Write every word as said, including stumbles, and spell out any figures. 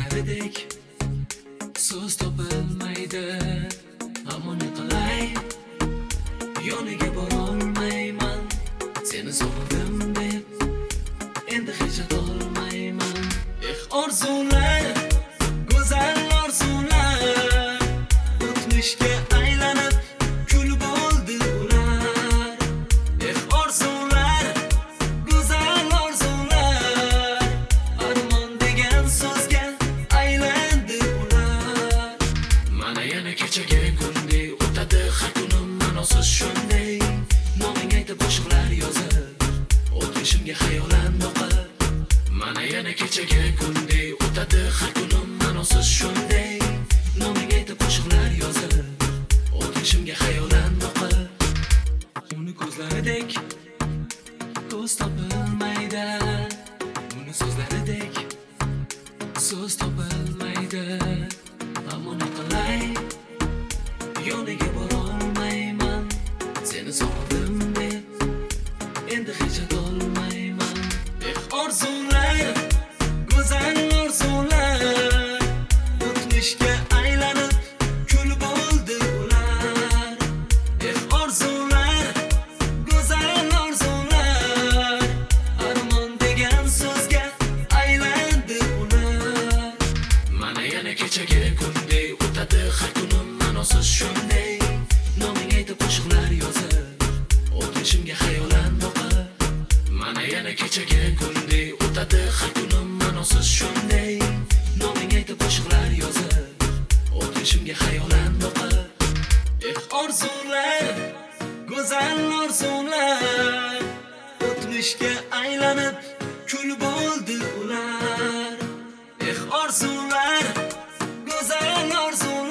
so'zlaridek so'z topilmaydi, ammo ne qilay, yoniga borolmayman. Seni sog'indim deb endi hech aytolmayman. Eh, orzular, go'zal orzular, o'tmishga aylanib kul bo'ldi ular. Eh, orzular, go'zal orzular, armon degan so'zga aylandi ular. Mana yana kechagi kundek o'tadi har kunim ma'nosiz shunday. Noming aytib qo'shiqlar yozib, o'tmishimga xayolan boqib. Mana yana kechagi kundek o'tadi har kunim ma'nosiz shunday. Noming aytib qo'shiqlar yozib, o'tmishimga xayolan boqib. Uni ko'zlaridek ko'z topilmaydi, uni so'zlaridek so'z topilmaydi, ammo ne qilay, yoniga borolmayman. Seni sog'indim deb endi hech aytolmayman. Eh, orzular, go'zal orzular, o'tmishga aylanib kul bo'ldi ular. Eh, orzular, go'zal orzular, armon degan so'zga aylandi ular. Mana yana kechagi kundek o'tadi har kunim ma'nosiz shunday. Noming aytib qo'shiqlar yozib, o'tmishimga xayolan boqib. Mana yana kechagi kundek o'tadi har kunim ma'nosiz shunday. Noming aytib qo'shiqlar yozib, o'tmishimga xayolan boqib. Eh, orzular, go'zal orzular, o'tmishga aylanib kul bo'ldi ular. Eh, orzular, go'zal orzular,